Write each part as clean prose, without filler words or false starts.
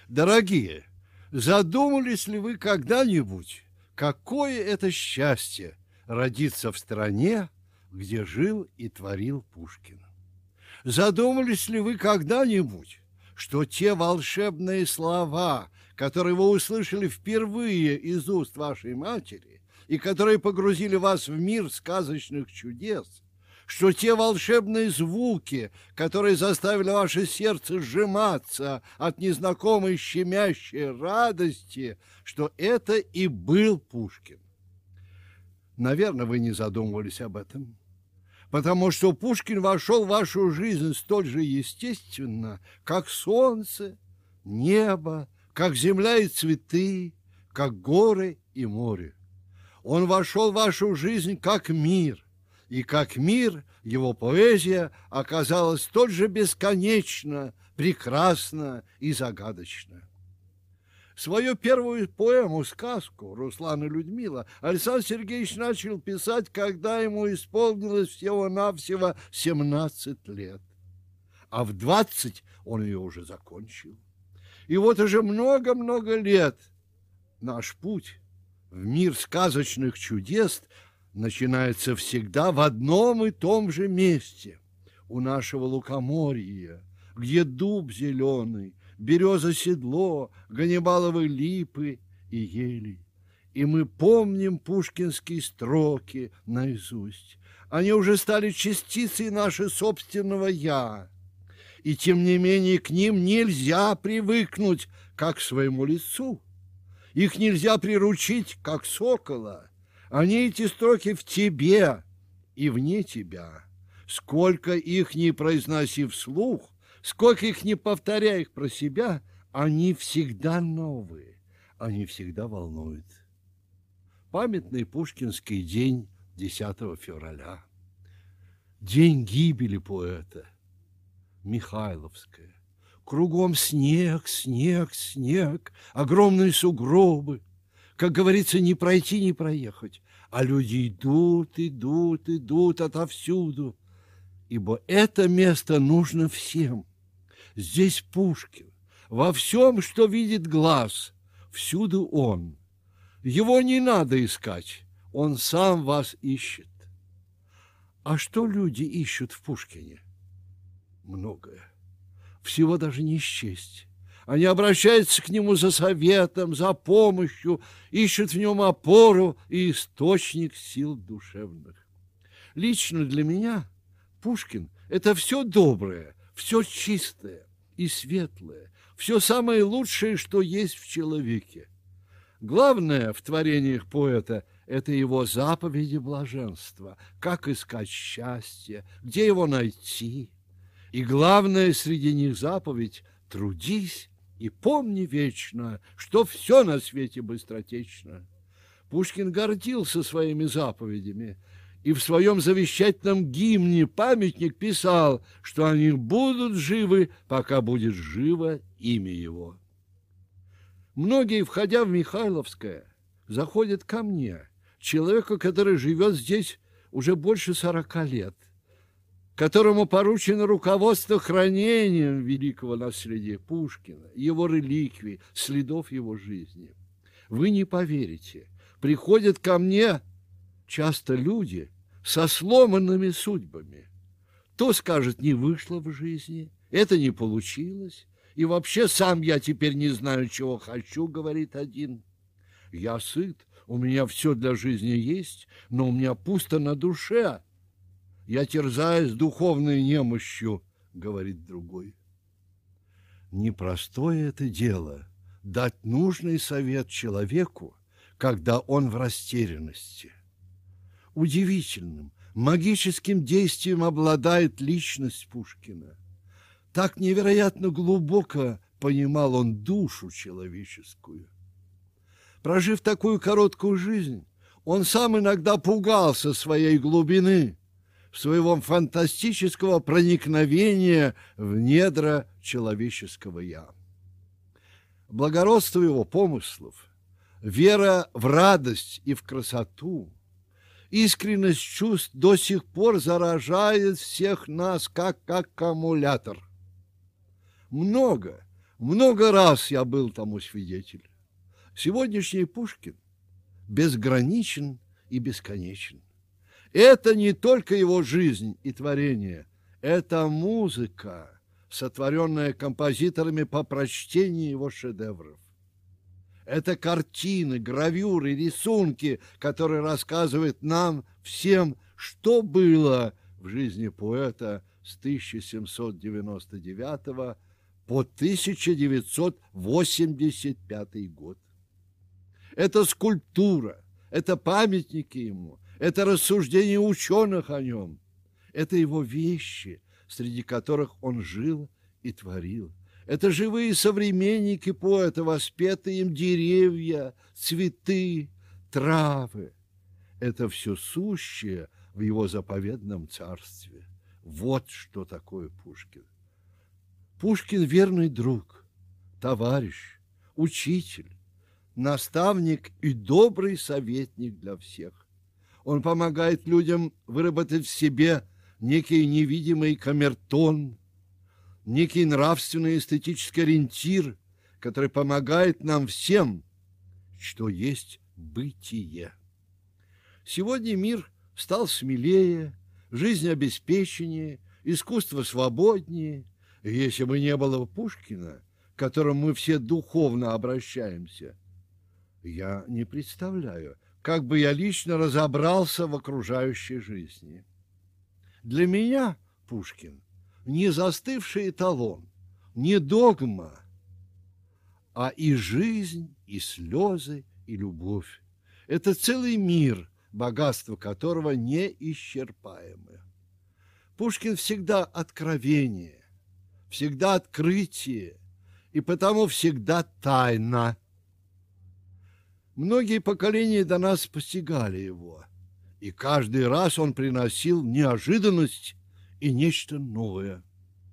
Дорогие, задумались ли вы когда-нибудь, какое это счастье родиться в стране, где жил и творил Пушкин? Задумались ли вы когда-нибудь, что те волшебные слова, которые вы услышали впервые из уст вашей матери и которые погрузили вас в мир сказочных чудес, что те волшебные звуки, которые заставили ваше сердце сжиматься от незнакомой щемящей радости, что это и был Пушкин? Наверное, вы не задумывались об этом, потому что Пушкин вошел в вашу жизнь столь же естественно, как солнце, небо, как земля и цветы, как горы и море. Он вошел в вашу жизнь как мир, и как мир его поэзия оказалась столь же бесконечна, прекрасна и загадочна. Свою первую поэму-сказку «Руслан и Людмила» Александр Сергеевич начал писать, когда ему исполнилось всего-навсего 17 лет. А в 20 он ее уже закончил. И вот уже много-много лет наш путь в мир сказочных чудес начинается всегда в одном и том же месте, у нашего лукоморья, где дуб зеленый, береза седло, ганнибаловы липы и ели. И мы помним пушкинские строки наизусть. Они уже стали частицей нашего собственного «я». И тем не менее к ним нельзя привыкнуть, как к своему лицу. Их нельзя приручить, как сокола. Они, эти строки, в тебе и вне тебя. Сколько их не произноси вслух, сколько их не повторяй их про себя, они всегда новые, они всегда волнуют. Памятный пушкинский день 10 февраля. День гибели поэта. Михайловская. Кругом снег, снег, снег, огромные сугробы. Как говорится, не пройти, не проехать. А люди идут, идут, идут отовсюду. Ибо это место нужно всем. Здесь Пушкин. Во всем, что видит глаз, всюду он. Его не надо искать, он сам вас ищет. А что люди ищут в Пушкине? Многое. Всего даже не счесть. Они обращаются к нему за советом, за помощью, ищут в нем опору и источник сил душевных. Лично для меня Пушкин – это все доброе, все чистое и светлое, все самое лучшее, что есть в человеке. Главное в творениях поэта – это его заповеди блаженства, как искать счастье, где его найти. И главное среди них заповедь – трудись и помни вечно, что все на свете быстротечно. Пушкин гордился своими заповедями и в своем завещательном гимне «Памятник» писал, что они будут живы, пока будет живо имя его. Многие, входя в Михайловское, заходят ко мне, человеку, который живет здесь уже больше 40 лет, которому поручено руководство хранением великого наследия Пушкина, его реликвий, следов его жизни. Вы не поверите, приходят ко мне часто люди со сломанными судьбами. То скажет, не вышло в жизни, это не получилось, и вообще сам я теперь не знаю, чего хочу, говорит один. Я сыт, у меня все для жизни есть, но у меня пусто на душе. Я терзаюсь духовной немощью, говорит другой. Непростое это дело – дать нужный совет человеку, когда он в растерянности. Удивительным, магическим действием обладает личность Пушкина. Так невероятно глубоко понимал он душу человеческую. Прожив такую короткую жизнь, он сам иногда пугался своей глубины, своего фантастического проникновения в недра человеческого «я». Благородство его помыслов, вера в радость и в красоту, искренность чувств до сих пор заражает всех нас, как аккумулятор. Много Много раз я был тому свидетель. Сегодняшний Пушкин безграничен и бесконечен. Это не только его жизнь и творение, это музыка, сотворенная композиторами по прочтении его шедевров. Это картины, гравюры, рисунки, которые рассказывают нам всем, что было в жизни поэта с 1799 по 1985 год. Это скульптура, это памятники ему, это рассуждения ученых о нем, это его вещи, среди которых он жил и творил. Это живые современники поэта, воспетые им деревья, цветы, травы. Это все сущее в его заповедном царстве. Вот что такое Пушкин. Пушкин – верный друг, товарищ, учитель, наставник и добрый советник для всех. Он помогает людям выработать в себе некий невидимый камертон, некий нравственный эстетический ориентир, который помогает нам всем, что есть бытие. Сегодня мир стал смелее, жизнь обеспеченнее, искусство свободнее. И если бы не было Пушкина, к которому мы все духовно обращаемся, я не представляю, как бы я лично разобрался в окружающей жизни. Для меня Пушкин не застывший эталон, не догма, а и жизнь, и слезы, и любовь. Это целый мир, богатство которого неисчерпаемое. Пушкин всегда откровение, всегда открытие, и потому всегда тайна. Многие поколения до нас постигали его, и каждый раз он приносил неожиданность и нечто новое.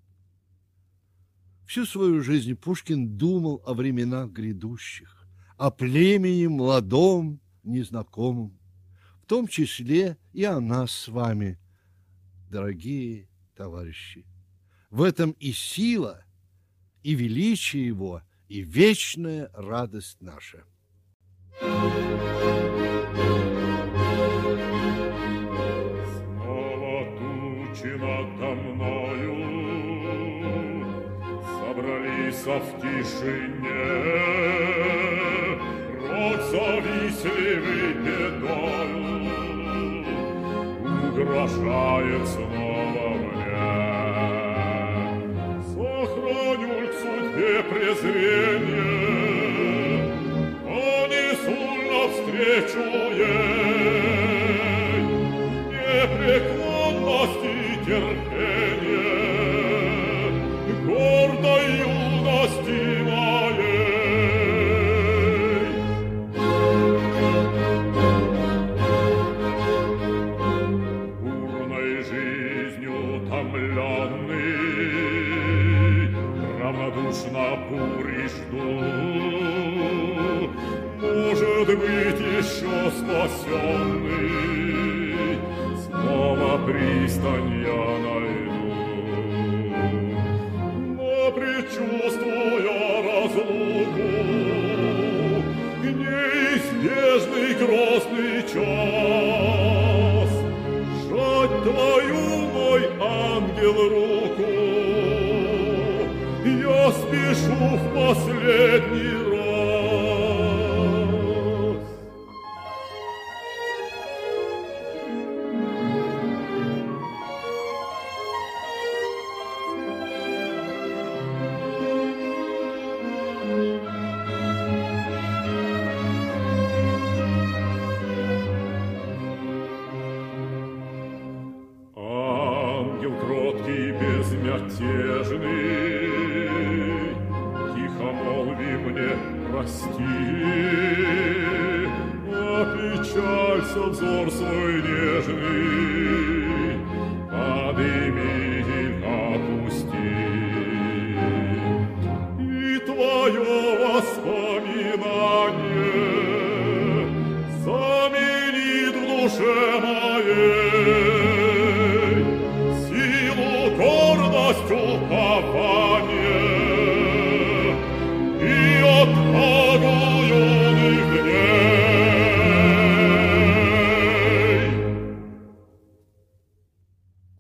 Всю свою жизнь Пушкин думал о временах грядущих, о племени молодом, незнакомом, в том числе и о нас с вами, дорогие товарищи. В этом и сила, и величие его, и вечная радость наша. Снова тучи надо мною собрались в тишине, род завистливый бедою угрожает снова мне. Сохраню к судьбе презрение, понесу навстречу ей непреклонность и терпение гордой юности моей. Бурной жизнью томленный, равнодушно бури жду. Может быть, еще спасенный снова пристань я найду. Но предчувствуя разлуку, неизбежный грозный час, жать твою, мой ангел, руку, я спешу в последний раз. Ангел кроткий, безмятежный, тихо молви мне прости, опечалься взор свой нежный, подыми и опусти. И твое воспоминание заменит в душе моей силу, гордость, упование,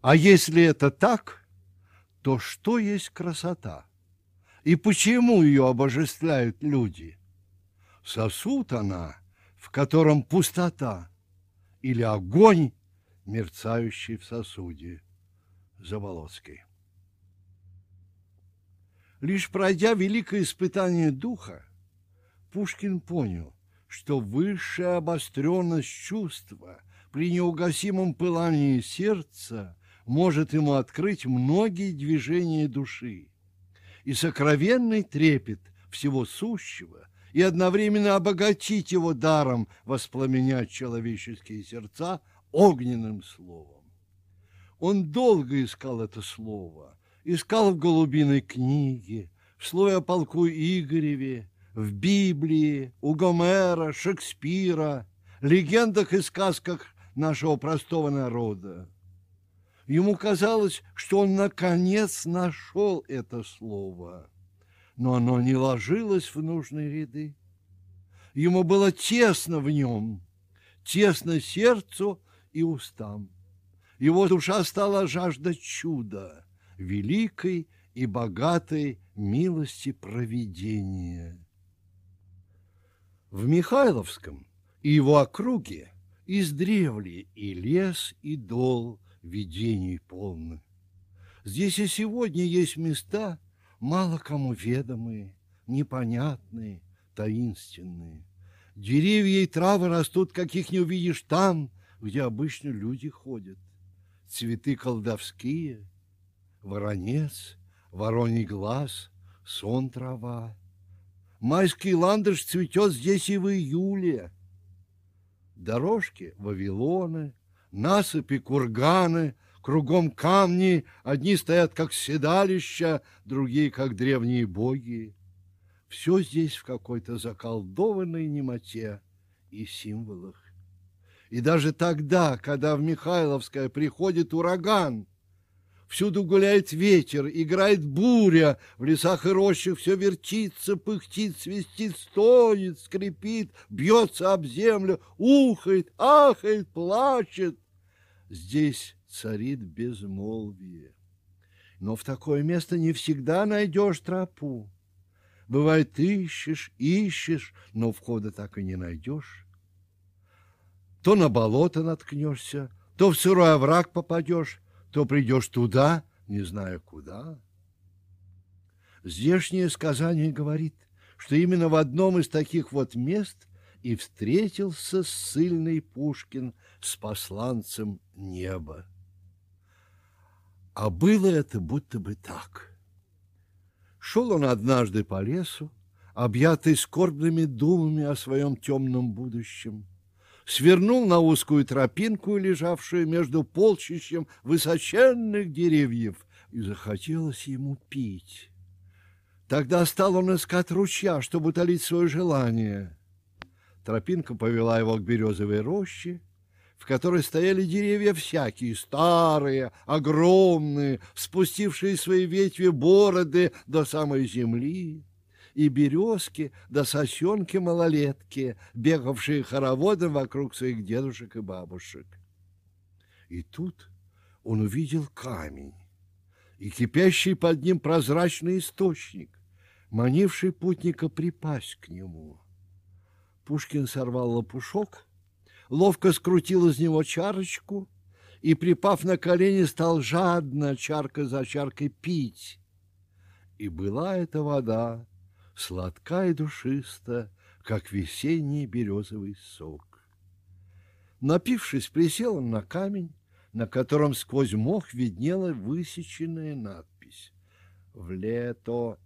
А если это так, то что есть красота? И почему ее обожествляют люди? Сосуд она, в котором пустота, или огонь, мерцающий в сосуде? Заболоцкий. Лишь пройдя великое испытание духа, Пушкин понял, что высшая обостренность чувства при неугасимом пылании сердца может ему открыть многие движения души, и сокровенный трепет всего сущего, и одновременно обогатить его даром воспламенять человеческие сердца огненным словом. Он долго искал это слово, искал в голубиной книге, в слове о полку Игореве, в Библии, у Гомера, Шекспира, легендах и сказках нашего простого народа. Ему казалось, что он наконец нашел это слово, но оно не ложилось в нужные ряды. Ему было тесно в нем, тесно сердцу и устам. Его душа стала жаждать чуда, великой и богатой милости провидения. В Михайловском и его округе издревле и лес, и дол видений полны. Здесь и сегодня есть места, мало кому ведомые, непонятные, таинственные. Деревья и травы растут, каких не увидишь там, где обычно люди ходят. Цветы колдовские, воронец, вороний глаз, сон трава. Майский ландыш цветет здесь и в июле. Дорожки — Вавилоны, насыпи — курганы, кругом камни, одни стоят как седалища, другие как древние боги. Все здесь в какой-то заколдованной немоте и символах. И даже тогда, когда в Михайловское приходит ураган, всюду гуляет ветер, играет буря, в лесах и рощах все вертится, пыхтит, свистит, стонет, скрипит, бьется об землю, ухает, ахает, плачет. Здесь царит безмолвие. Но в такое место не всегда найдешь тропу. Бывает, ищешь, но входа так и не найдешь. То на болото наткнешься, то в сырой овраг попадешь, то придешь туда, не зная куда. Здешнее сказание говорит, что именно в одном из таких вот мест и встретился ссыльный Пушкин с посланцем неба. А было это будто бы так. Шел он однажды по лесу, объятый скорбными думами о своем темном будущем, свернул на узкую тропинку, лежавшую между полчищем высоченных деревьев, и захотелось ему пить. Тогда стал он искать ручья, чтобы утолить свое желание. Тропинка повела его к березовой роще, в которой стояли деревья всякие, старые, огромные, спустившие свои ветви бороды до самой земли, и березки да сосенки-малолетки, бегавшие хороводом вокруг своих дедушек и бабушек. И тут он увидел камень и кипящий под ним прозрачный источник, манивший путника припасть к нему. Пушкин сорвал лопушок, ловко скрутил из него чарочку и, припав на колени, стал жадно, чарка за чаркой, пить. И была эта вода сладка и душиста, как весенний березовый сок. Напившись, присел он на камень, на котором сквозь мох виднела высеченная надпись: «В лето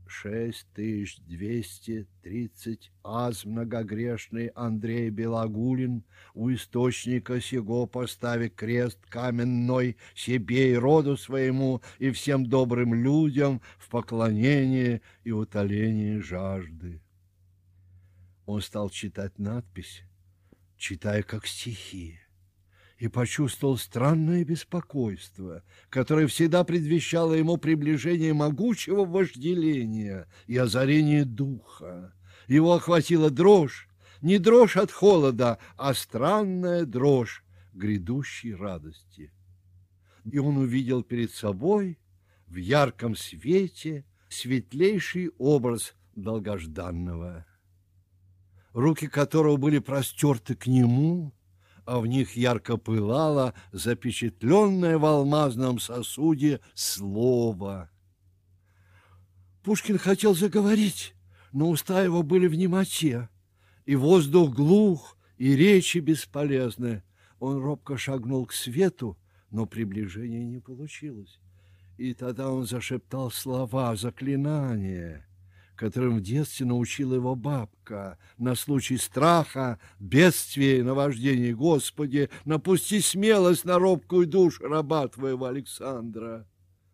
6230 аз многогрешный Андрей Белогулин у источника сего поставит крест каменной себе и роду своему и всем добрым людям в поклонение и утолении жажды». Он стал читать надпись, читая как стихи, и почувствовал странное беспокойство, которое всегда предвещало ему приближение могучего вожделения и озарение духа. Его охватила дрожь, не дрожь от холода, а странная дрожь грядущей радости. и он увидел перед собой в ярком свете светлейший образ долгожданного, руки которого были простерты к нему, а в них ярко пылало запечатленное в алмазном сосуде слово. Пушкин хотел заговорить, но уста его были в немоте, и воздух глух, и речи бесполезны. Он робко шагнул к свету, но приближения не получилось. И тогда он зашептал слова, заклинания, которым в детстве научила его бабка на случай страха, бедствия и наваждений. Господи, напусти смелость на робкую душу раба твоего Александра.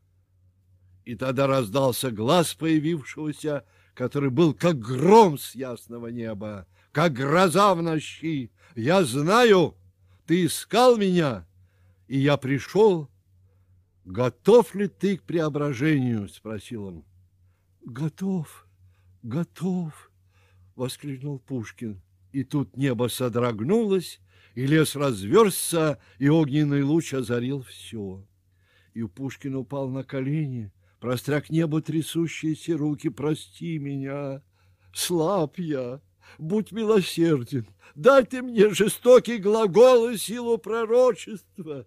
И тогда раздался глас появившегося, который был как гром с ясного неба, как гроза в ночи. Я знаю, ты искал меня, и я пришел. Готов ли ты к преображению? Спросил он. Готов, готов, воскликнул Пушкин. И тут небо содрогнулось, и лес разверзся, и огненный луч озарил все. И Пушкин упал на колени, простря к небу трясущиеся руки. Прости меня, слаб я, будь милосерден, дай ты мне жестокий глагол и силу пророчества.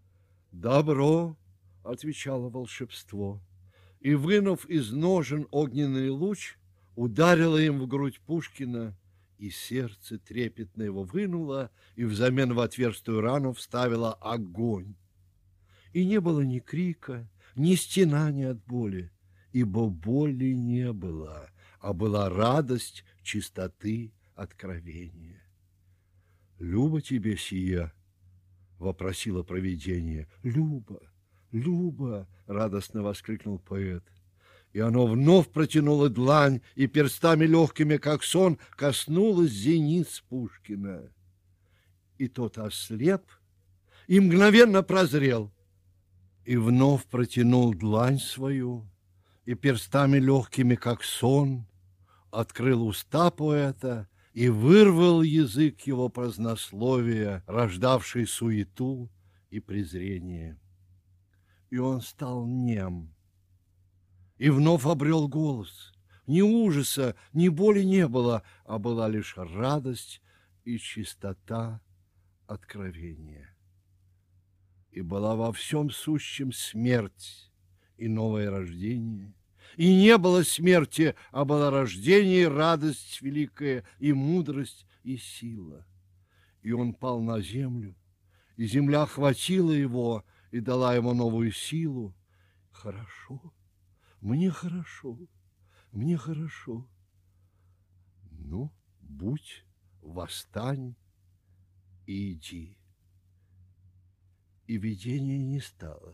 Добро, отвечало волшебство, и, вынув из ножен огненный луч, ударило им в грудь Пушкина, и сердце трепетно его вынуло, и взамен в отверстую рану вставило огонь. И не было ни крика, ни стенания от боли, ибо боли не было, а была радость чистоты откровения. «Люба тебе сия?» — вопросило провидение. «Люба, Люба!» — радостно воскликнул поэт. И оно вновь протянуло длань, и перстами легкими, как сон, коснулось зениц Пушкина. И тот ослеп и мгновенно прозрел, и вновь протянул длань свою, и перстами легкими, как сон, открыл уста поэта и вырвал язык его празднословия, рождавший суету и презрение. И он стал нем, и вновь обрел голос. Ни ужаса, ни боли не было, а была лишь радость и чистота откровения. И была во всем сущем смерть и новое рождение. И не было смерти, а было рождение, радость великая, и мудрость, и сила. И он пал на землю, и земля охватила его и дала ему новую силу. Хорошо, мне хорошо, мне хорошо. Ну, будь, восстань и иди. И видения не стало.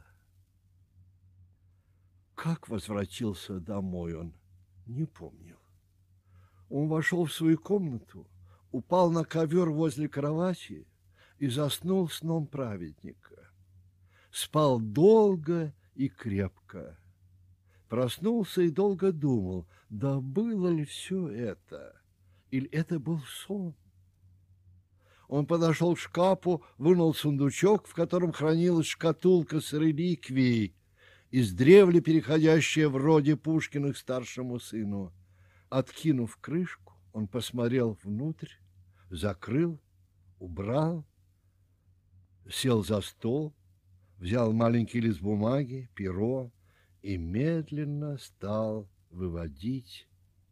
Как возвратился домой он, не помнил. Он вошел в свою комнату, упал на ковер возле кровати и заснул сном праведника. Спал долго и крепко. Проснулся и долго думал, да было ли все это, или это был сон. Он подошел к шкафу, вынул сундучок, в котором хранилась шкатулка с реликвией, издревле переходящая в роде Пушкиных старшему сыну. Откинув крышку, он посмотрел внутрь, закрыл, убрал, сел за стол, взял маленький лист бумаги, перо и медленно стал выводить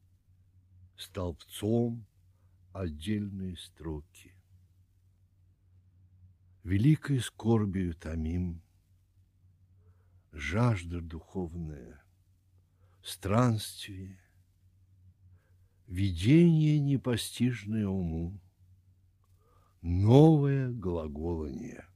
столбцом отдельные строки. Великой скорбию томим, жажда духовная, странствие, видение непостижное уму, новое глаголание.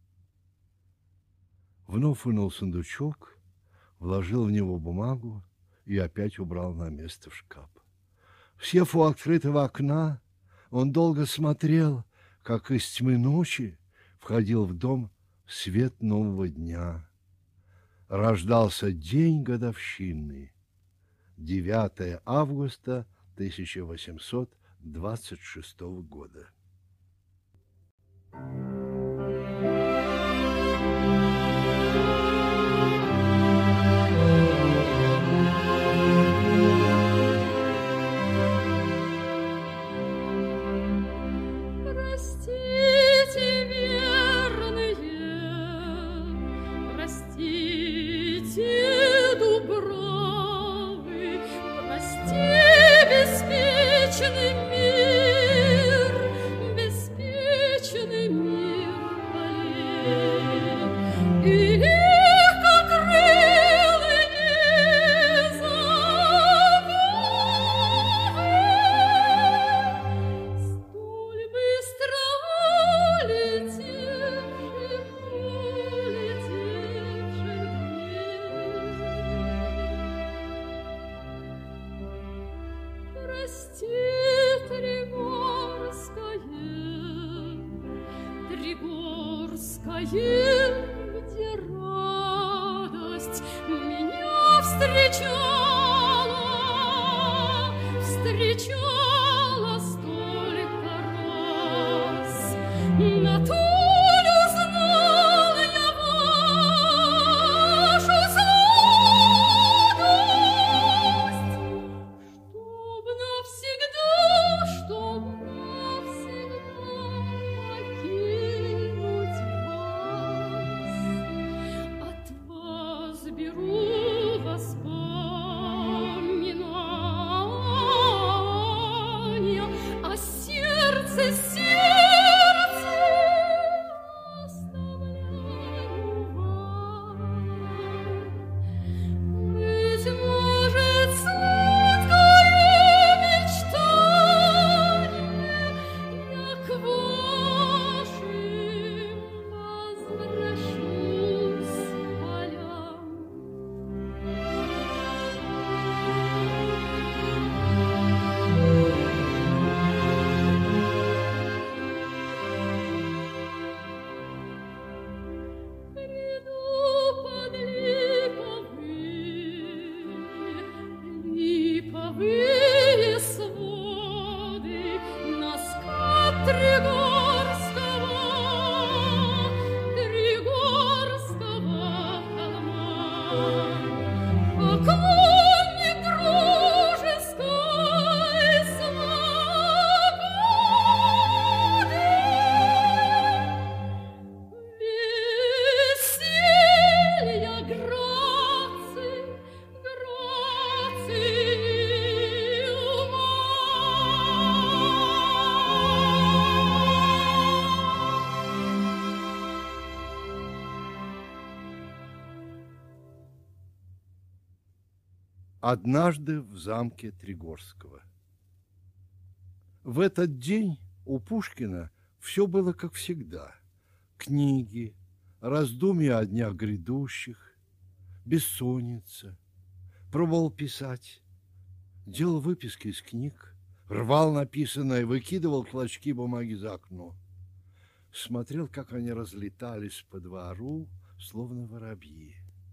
Вновь вынул сундучок, вложил в него бумагу и опять убрал на место в шкаф. Сев у открытого окна, он долго смотрел, как из тьмы ночи входил в дом свет нового дня. Рождался день годовщины, 9 августа 1826 года. Тригорское, где радость меня встречала столько раз. На толь узнал я вашу сладость, чтоб навсегда покинуть вас. От вас беру воспоминания, а сердце оставляю вам. Быть может, сладкое мечтание я к вашим возвращусь полям. Приду под липовые своды на скат Тригорского холма. Поклонник дружеской свободы, веселья, грации ума. Однажды в замке Тригорского. В этот день у Пушкина все было как всегда. Книги, раздумья о днях грядущих, бессонница. Пробовал писать, делал выписки из книг, рвал написанное, выкидывал клочки бумаги за окно. Смотрел, как они разлетались по двору, словно воробьи.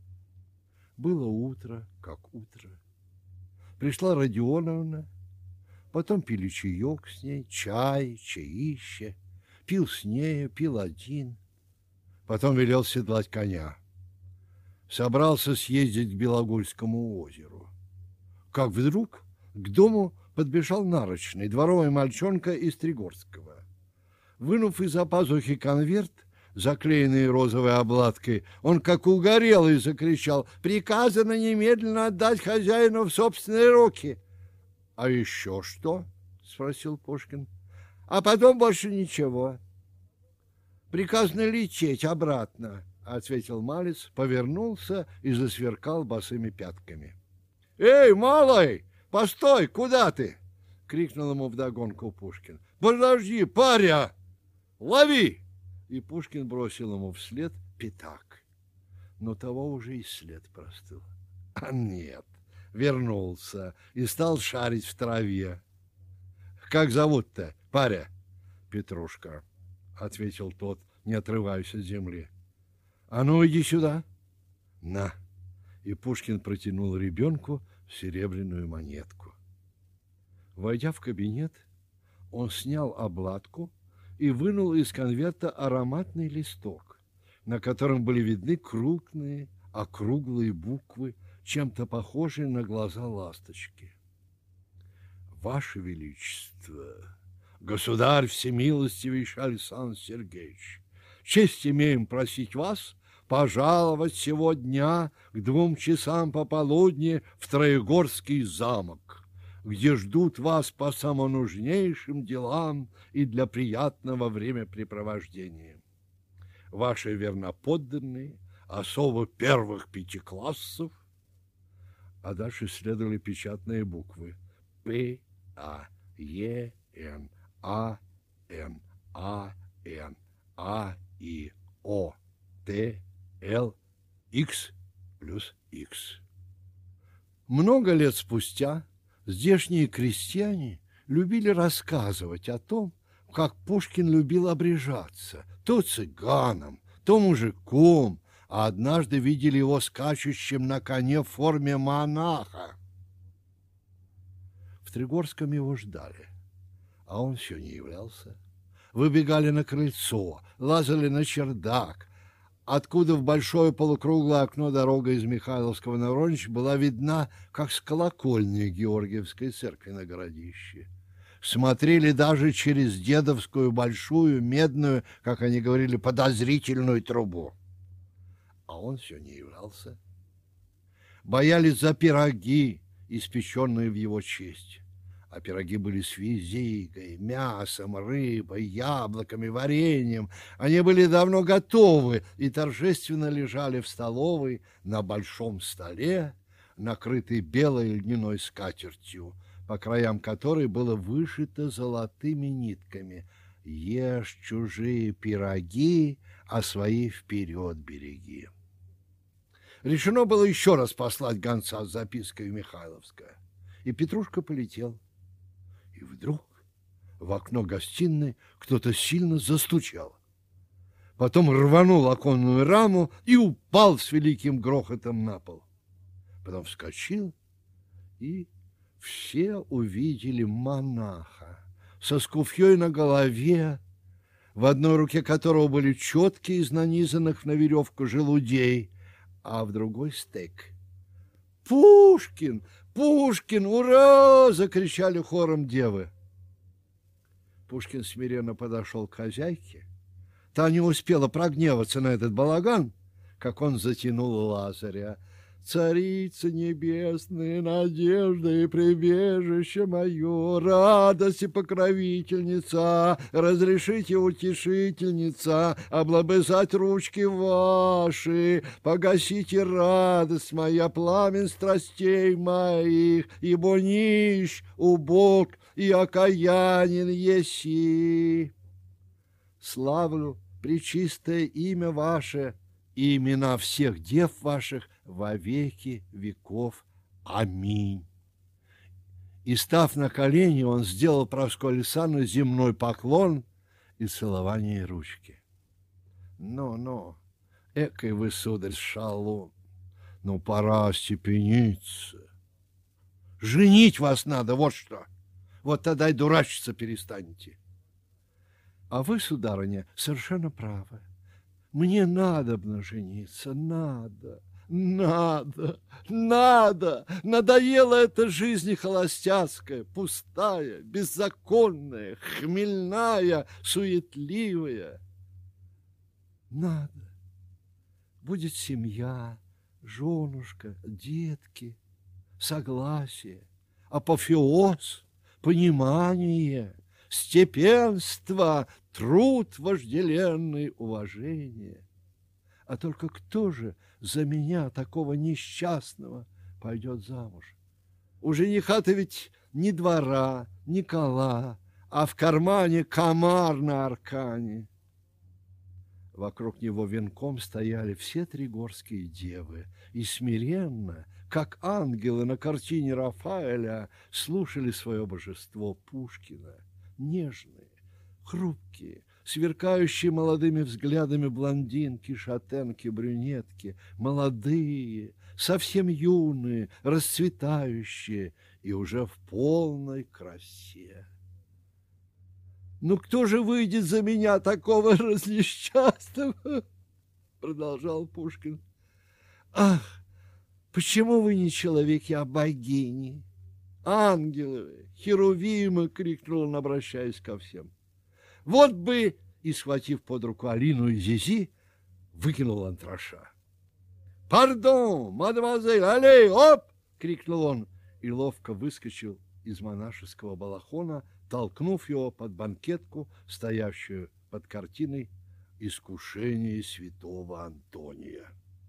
Было утро, как утро. Пришла Родионовна, потом пили чаек с ней, чай, чаище, пил с нею, пил один, потом велел седлать коня. Собрался съездить к Белогольскому озеру. Как вдруг к дому подбежал нарочный, дворовый мальчонка из Тригорского. Вынув из-за пазухи конверт, заклеенный розовой обладкой, он, как угорелый, закричал: «Приказано немедленно отдать хозяину в собственные руки!» «А еще что?» — спросил Пушкин. «А потом больше ничего. Приказано лететь обратно», — ответил малец, повернулся и засверкал босыми пятками. «Эй, малый, постой, куда ты?» — крикнул ему вдогонку Пушкин. «Подожди, паря! Лови!» И Пушкин бросил ему вслед пятак. Но того уже и след простыл. А нет, вернулся и стал шарить в траве. «Как зовут-то, паря?» «Петрушка», — ответил тот, не отрываясь от земли. «А ну, иди сюда». «На». И Пушкин протянул ребенку серебряную монетку. Войдя в кабинет, он снял обладку и вынул из конверта ароматный листок, на котором были видны крупные, округлые буквы, чем-то похожие на глаза ласточки. «Ваше Величество, государь всемилостивейший Александр Сергеевич, честь имеем просить вас пожаловать сего дня к 2 часам пополудни в Троегорский замок, где ждут вас по самонужнейшим делам и для приятного времяпрепровождения. Ваши верноподданные, особо первых 5 классов». А дальше следовали печатные буквы: П, А, Е, Н, А, Н, А, Н, А, И, О, Т, Л, Х плюс Х. Много лет спустя здешние крестьяне любили рассказывать о том, как Пушкин любил обрежаться, то цыганом, то мужиком, а однажды видели его скачущим на коне в форме монаха. В Тригорском его ждали, а он все не являлся. Выбегали на крыльцо, лазали на чердак, откуда в большое полукруглое окно дорога из Михайловского на Воронич была видна, как с колокольни Георгиевской церкви на городище. Смотрели даже через дедовскую большую медную, как они говорили, подозрительную трубу. А он все не являлся. Боялись за пироги, испеченные в его честь. А пироги были с визигой, мясом, рыбой, яблоками, вареньем. Они были давно готовы и торжественно лежали в столовой на большом столе, накрытый белой льняной скатертью, по краям которой было вышито золотыми нитками: «Ешь чужие пироги, а свои вперед береги». Решено было еще раз послать гонца с запиской в Михайловское, и Петрушка полетел. И вдруг в окно гостиной кто-то сильно застучал. Потом рванул оконную раму и упал с великим грохотом на пол. Потом вскочил, и все увидели монаха со скуфьей на голове, в одной руке которого были четки из нанизанных на веревку желудей, а в другой стек. «Пушкин! Пушкин! Ура!» — закричали хором девы. Пушкин смиренно подошел к хозяйке. Та не успела прогневаться на этот балаган, как он затянул Лазаря. «Царица небесная, надежда и прибежище мое, радость и покровительница, разрешите, утешительница, облобызать ручки ваши, погасите радость моя, пламен страстей моих, ибо нищ, убог и окаянен еси. Славлю пречистое имя ваше и имена всех дев ваших во веки веков. Аминь». И, став на колени, он сделал Прасковье Александровне земной поклон и целование ручки. «Ну, экой вы, сударь, шалун, ну, пора остепениться. Женить вас надо, вот что. Вот тогда и дурачиться перестанете». «А вы, сударыня, совершенно правы. Мне надобно жениться, надо. Надоела эта жизнь холостяцкая, пустая, беззаконная, хмельная, суетливая. Надо. Будет семья, женушка, детки, согласие, апофеоз, понимание, степенство, труд вожделенный, уважение. А только кто же за меня, такого несчастного, пойдет замуж? У жениха-то ведь ни двора, ни кола, а в кармане комар на аркане. Вокруг него венком стояли все тригорские девы и смиренно, как ангелы на картине Рафаэля, слушали свое божество Пушкина. Нежные, хрупкие, сверкающие молодыми взглядами блондинки, шатенки, брюнетки, молодые, совсем юные, расцветающие и уже в полной красе. «Ну кто же выйдет за меня, такого разнесчастного?» — продолжал Пушкин. «Ах, почему вы не человеки, а богини? Ангелы, херувимы!» — крикнул он, обращаясь ко всем. «Вот бы!» — и, схватив под руку Алину и Зизи, выкинул антраша. «Пардон, мадемуазель, аллей, оп!» — крикнул он и ловко выскочил из монашеского балахона, толкнув его под банкетку, стоявшую под картиной «Искушение святого Антония».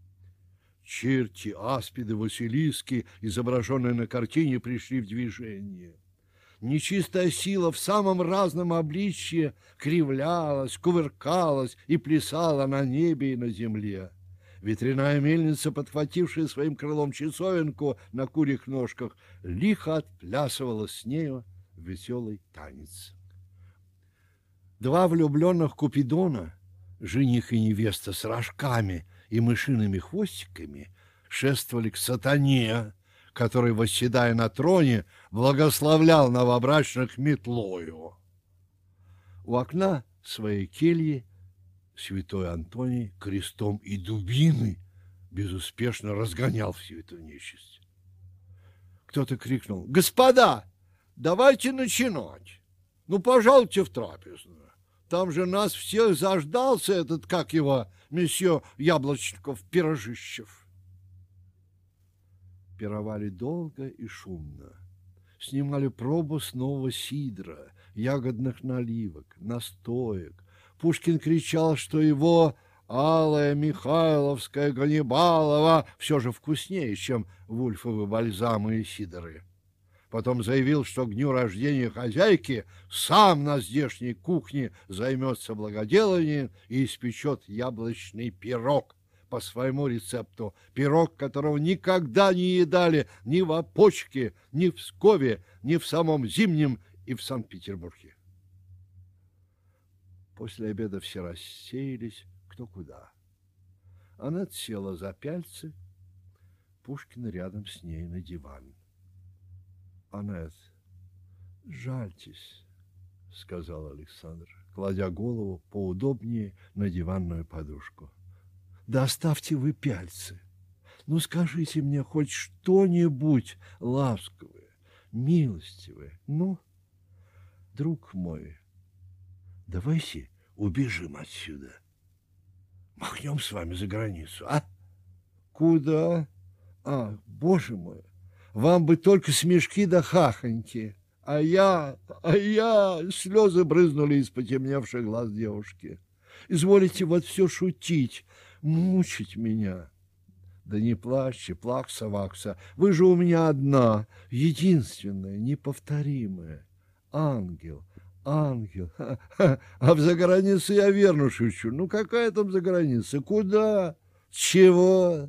Черти, аспиды, василиски, изображенные на картине, пришли в движение. Нечистая сила в самом разном обличье кривлялась, кувыркалась и плясала на небе и на земле. Ветряная мельница, подхватившая своим крылом часовенку на курьих ножках, лихо отплясывала с нею веселый танец. Два влюбленных Купидона Жених и невеста с рожками и мышиными хвостиками шествовали к сатане, который, восседая на троне, благословлял новобрачных метлою. У окна своей кельи святой Антоний крестом и дубиной безуспешно разгонял всю эту нечисть. Кто-то крикнул: «Господа, давайте начинать! Ну, пожалуйте в трапезную. Там же нас всех заждался этот, как его, месье Яблочников-Пирожищев». Пировали долго и шумно. Снимали пробу с нового сидра, ягодных наливок, настоек. Пушкин кричал, что его алая Михайловская Ганнибалова все же вкуснее, чем вульфовы бальзамы и сидоры. Потом заявил, что к дню рождения хозяйки сам на здешней кухне займется благоделанием и испечет яблочный пирог по своему рецепту. Пирог, которого никогда не едали ни в Опочке, ни в Пскове, ни в самом Зимнем и в Санкт-Петербурге. После обеда все рассеялись кто куда. Она села за пяльцы, Пушкин рядом с ней на диван. «Анет, жальтесь», — сказал Александр, кладя голову поудобнее на диванную подушку. «Да оставьте вы пяльцы. Ну, скажите мне хоть что-нибудь ласковое, милостивое. Ну, друг мой, давайте убежим отсюда. Махнем с вами за границу, а? Куда? А, боже мой, вам бы только смешки да хахоньки. А я... Слезы брызнули из потемневших глаз девушки. Изволите вот все шутить, мучить меня. Да не плачьте, плакса-вакса, вы же у меня одна, единственная, неповторимая. Ангел, ангел. А в загранице я верно шучу. Ну, какая там заграница? Куда? Чего?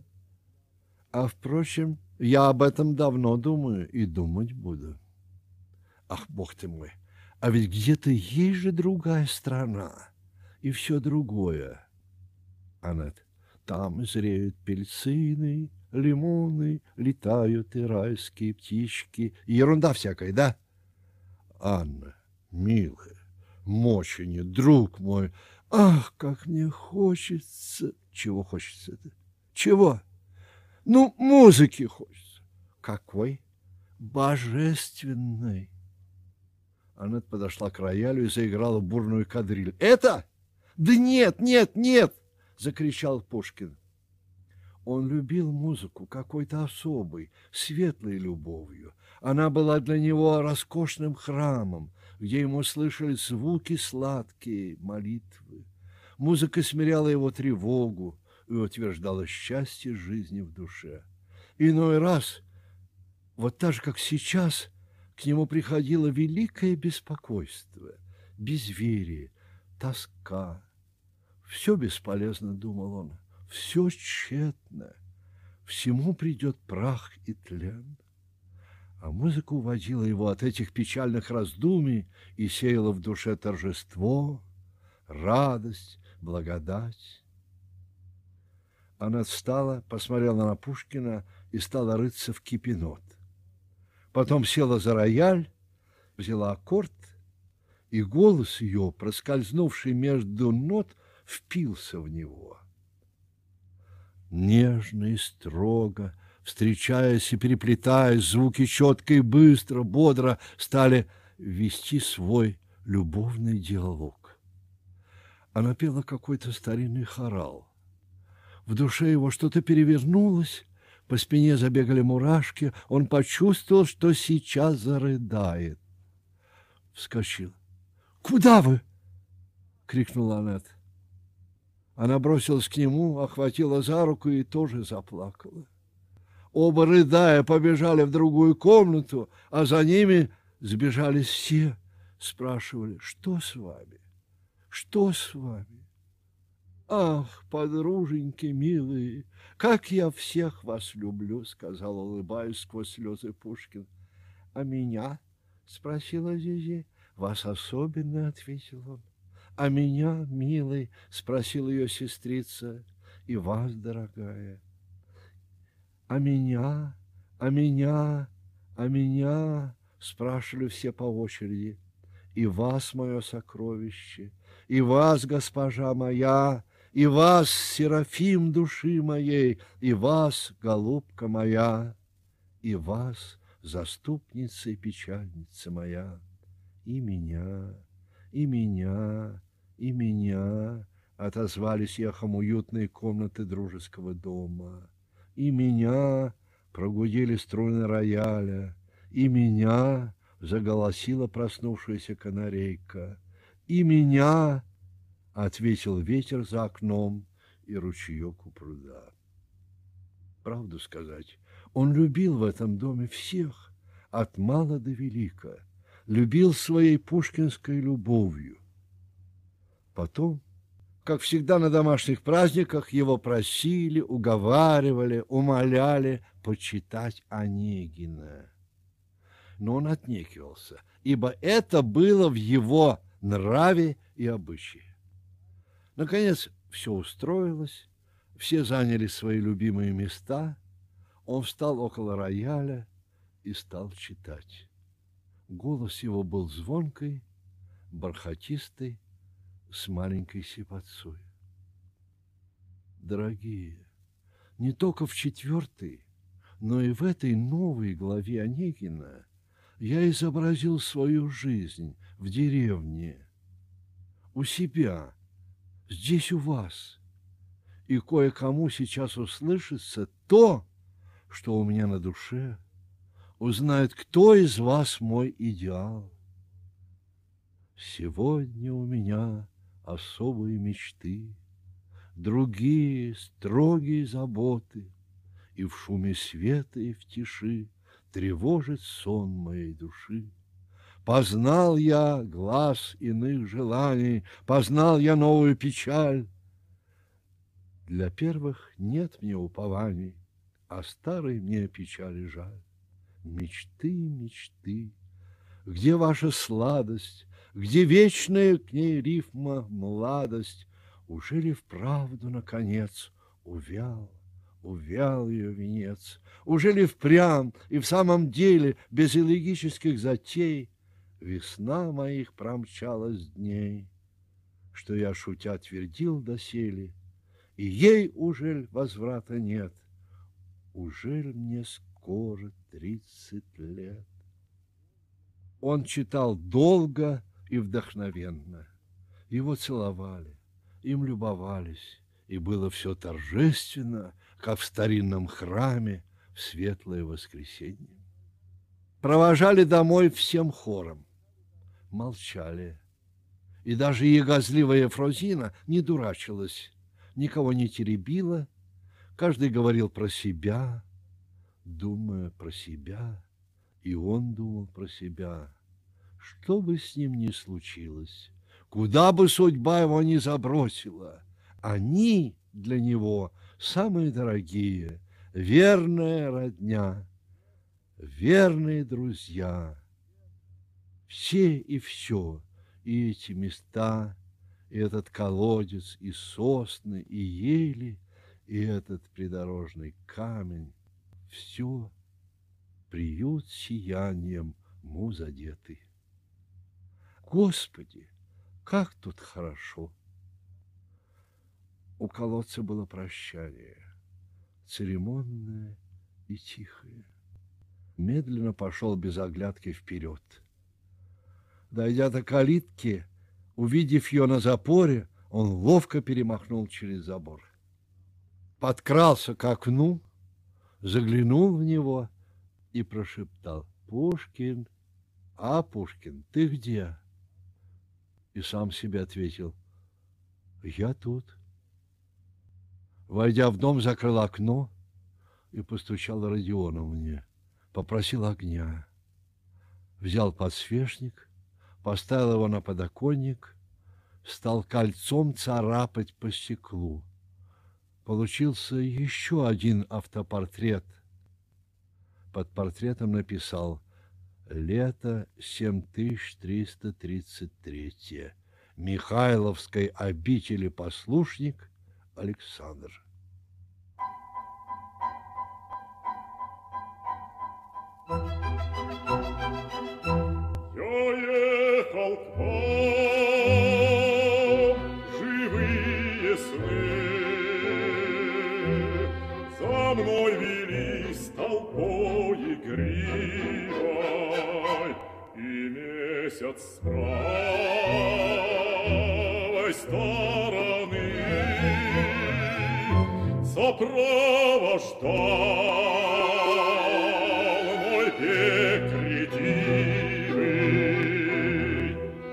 А, впрочем, я об этом давно думаю и думать буду. Ах, бог ты мой, а ведь где-то есть же другая страна и все другое. Анет, там зреют апельсины, лимоны, летают и райские птички. Ерунда всякая, да? Анна, милая, мочене, друг мой, ах, как мне хочется... Чего хочется-то? Чего? Ну, музыки хочется. Какой? Божественной. Аннет подошла к роялю и заиграла бурную кадриль. «Это? Да нет, нет, нет!» — закричал Пушкин. Он любил музыку какой-то особой, светлой любовью. Она была для него роскошным храмом, где ему слышались звуки сладкие, молитвы. Музыка смиряла его тревогу и утверждала счастье жизни в душе. Иной раз, вот так же, как сейчас, к нему приходило великое беспокойство, безверие, тоска. Все бесполезно, думал он, все тщетно, всему придет прах и тлен. А музыка уводила его от этих печальных раздумий и сеяла в душе торжество, радость, благодать. Она встала, посмотрела на Пушкина и стала рыться в кипенот. Потом села за рояль, взяла аккорд, и голос ее, проскользнувший между нот, впился в него. Нежно и строго, встречаясь и переплетаясь, звуки четко и быстро, бодро стали вести свой любовный диалог. Она пела какой-то старинный хорал. В душе его что-то перевернулось, по спине забегали мурашки, он почувствовал, что сейчас зарыдает. Вскочил. «Куда вы?» — крикнула Аннет. Она бросилась к нему, охватила за руку и тоже заплакала. Оба, рыдая, побежали в другую комнату, а за ними сбежались все, спрашивали: «Что с вами? Что с вами?» «Ах, подруженьки милые, как я всех вас люблю», — сказал, улыбаясь сквозь слезы, Пушкин. «А меня?» — спросила Зизи. «Вас особенно», — ответил он. А меня, милый, спросила ее сестрица, и вас, дорогая. А меня, а меня, а меня, спрашивали все по очереди. И вас, мое сокровище, и вас, госпожа моя, и вас, Серафим души моей, и вас, голубка моя, и вас, заступница и печальница моя, и меня, и меня, и меня, отозвались эхом уютные комнаты дружеского дома. И меня, прогудели струны рояля, и меня, заголосила проснувшаяся канарейка. И меня, ответил ветер за окном и ручеек у пруда. Правду сказать, он любил в этом доме всех, от мала до велика, любил своей пушкинской любовью. Потом, как всегда на домашних праздниках, его просили, уговаривали, умоляли почитать Онегина. Но он отнекивался, ибо это было в его нраве и обычае. Наконец, все устроилось, все заняли свои любимые места, он встал около рояля и стал читать. Голос его был звонкий, бархатистый, с маленькой сипотцой. Дорогие, не только в 4-й, но и в этой новой главе Онегина я изобразил свою жизнь в деревне, у себя, здесь у вас, и кое-кому сейчас услышится то, что у меня на душе, узнает, кто из вас мой идеал. Сегодня у меня особые мечты, другие строгие заботы, и в шуме света и в тиши тревожит сон моей души. Познал я глас иных желаний, познал я новую печаль. Для первых нет мне упований, а старой мне печали жаль. Мечты, мечты, где ваша сладость, где вечная к ней рифма младость? Ужели вправду, наконец, увял ее венец? Ужели впрямь и в самом деле, без элегических затей, весна моих промчалась дней, что я, шутя, твердил доселе, и ей ужель возврата нет? Ужель мне скоро 30 лет? Он читал долго и вдохновенно. Его целовали, им любовались, и было все торжественно, как в старинном храме в светлое воскресенье. Провожали домой всем хором, молчали, и даже ягозливая Фрозина не дурачилась, никого не теребила, каждый говорил про себя, думая про себя, и он думал про себя. Что бы с ним ни случилось, куда бы судьба его ни забросила, они для него самые дорогие, верная родня, верные друзья. Все и все, и эти места, и этот колодец, и сосны, и ели, и этот придорожный камень, все приют сиянием муз одетый. Господи, как тут хорошо! У колодца было прощание, церемонное и тихое. Медленно пошел без оглядки вперед. Дойдя до калитки, увидев ее на запоре, он ловко перемахнул через забор. Подкрался к окну, заглянул в него и прошептал: «Пушкин, а, Пушкин, ты где?» И сам себе ответил: «Я тут». Войдя в дом, закрыл окно и постучал Родионовне, попросил огня. Взял подсвечник, поставил его на подоконник, стал кольцом царапать по стеклу. Получился еще один автопортрет. Под портретом написал: «Лето 7333. Михайловской обители послушник Александр. Я ехал к вам, живые сны, за мной велись толпой игривой, и месяц с правой стороны сопровождал мой бег ретивый.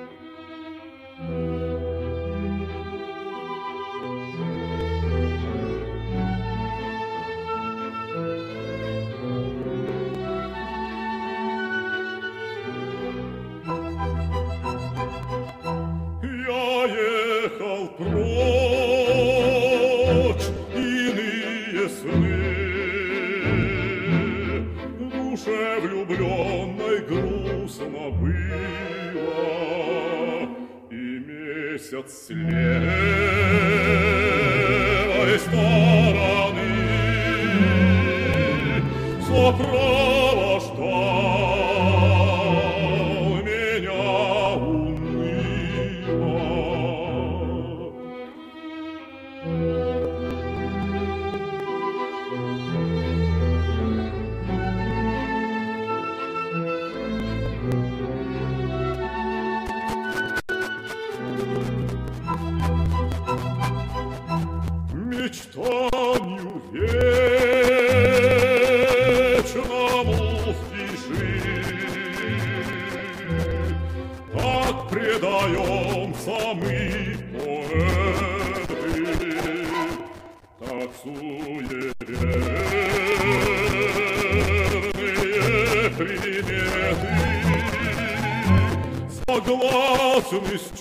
Я ехал прочь, иные сны, в душе влюбленной грустно было, и месяц с левой стороны сопровождал меня уныло. Мечтанию вечному в тиши так предаемся мы, поэты, так суеверные приметы согласны с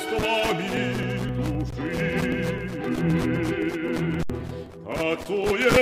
чувствами души. Так суеверные